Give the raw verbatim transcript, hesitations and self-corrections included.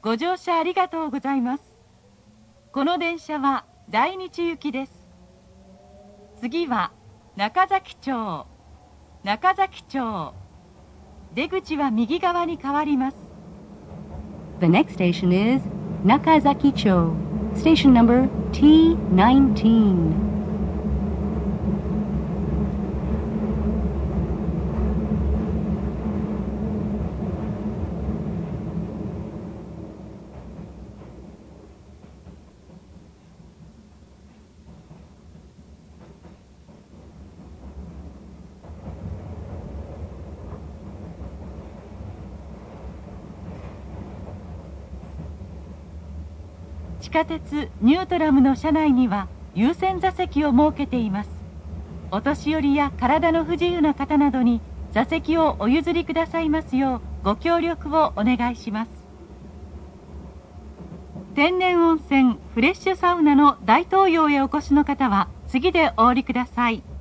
ご乗車ありがとうございます。この電車は大日行きです。次は中崎町、中崎町。出口は右側に変わります。 The next station is Nakazaki-cho, station number T nineteen. 地下鉄ニュートラムの車内には優先座席を設けています。お年寄りや体の不自由な方などに座席をお譲りくださいますようご協力をお願いします。天然温泉フレッシュサウナの大東洋へお越しの方は次でお降りください。